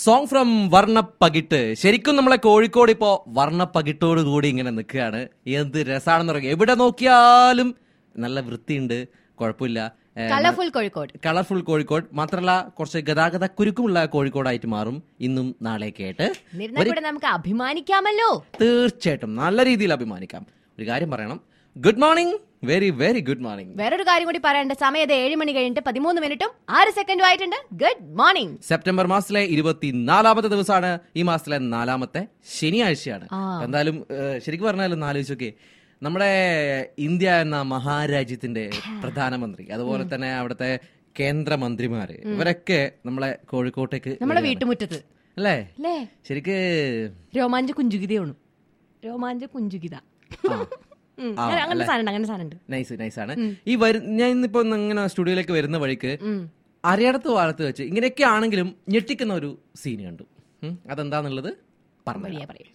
Song from Varnappakittu. ശരിക്കും നമ്മളെ കോഴിക്കോട് ഇപ്പോ വർണ്ണപ്പകിട്ടോട് കൂടി ഇങ്ങനെ നിൽക്കുകയാണ്. എന്ത് രസാണെന്ന് പറയുക. എവിടെ നോക്കിയാലും നല്ല വൃത്തിയുണ്ട്, കുഴപ്പമില്ല. കളർഫുൾ കോഴിക്കോട് മാത്രമല്ല, കുറച്ച് ഗതാഗത കുരുക്കുമുള്ള കോഴിക്കോടായിട്ട് മാറും ഇന്നും നാളെയൊക്കെ ആയിട്ട്. നമുക്ക് അഭിമാനിക്കാമല്ലോ. തീർച്ചയായിട്ടും നല്ല രീതിയിൽ അഭിമാനിക്കാം. ഒരു കാര്യം പറയണം, good morning, very very good morning. വേറൊരു കാര്യം കൂടി പറയണ്ട. സമയം 7 മണി കഴിഞ്ഞിട്ട് 13 മിനിറ്റും 6 സെക്കൻഡും ആയിട്ടുണ്ട്. Good morning. സെപ്റ്റംബർ മാസത്തിലെ 24ാമത്തെ ദിവസമാണ്. ഈ മാസത്തിലെ 4ാമത്തെ ശനിയാഴ്ചയാണ്. എന്തായാലും ശരിക്കും പറഞ്ഞാലും ആലോചിച്ചൊക്കെ, നമ്മുടെ ഇന്ത്യ എന്ന മഹാരാജ്യത്തിന്റെ പ്രധാനമന്ത്രി, അതുപോലെ തന്നെ അവിടുത്തെ കേന്ദ്രമന്ത്രിമാര്, ഇവരൊക്കെ നമ്മളെ കോഴിക്കോട്ടേക്ക്, നമ്മുടെ വീട്ടുമുറ്റത്ത് അല്ലേ? ശരിക്ക് രോമാഞ്ച കുഞ്ചുകിതയാണ്. രോമാഞ്ച കുഞ്ചുകിത. നൈസാണ്. ഈ ഞാൻ ഇന്നിപ്പോ ഇങ്ങനെ സ്റ്റുഡിയോയിലേക്ക് വരുന്ന വഴിക്ക് അരയടത്ത് വാഴത്ത് വെച്ച് ഇങ്ങനെയൊക്കെ ആണെങ്കിലും ഞെട്ടിക്കുന്ന ഒരു സീൻ കണ്ടു. അതെന്താന്നുള്ളത് പറഞ്ഞു.